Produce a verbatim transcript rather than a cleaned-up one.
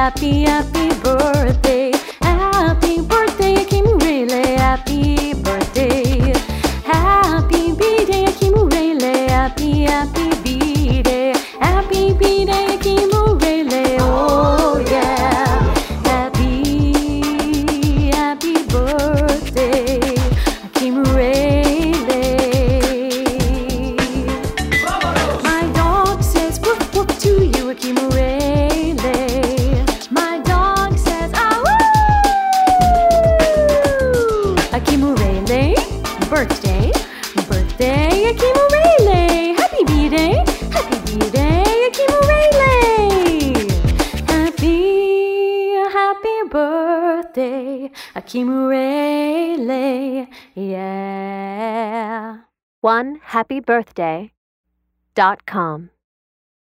happy, happy birthday. Happy birthday, Akimurele. Happy birthday. Happy B-Day, Akimurele. Happy, happy B-Day. Happy B-Day, Akimurele. Oh yeah. Happy, happy birthday, Akimurele. My dog says woof woof to you, Akimurele. My dog says ah woo. Akimurele, birthday, birthday, Akimurele. Happy B-Day, happy B-Day, Akimurele. Happy, happy birthday, Akimurele. Yeah. one happy birthday dot com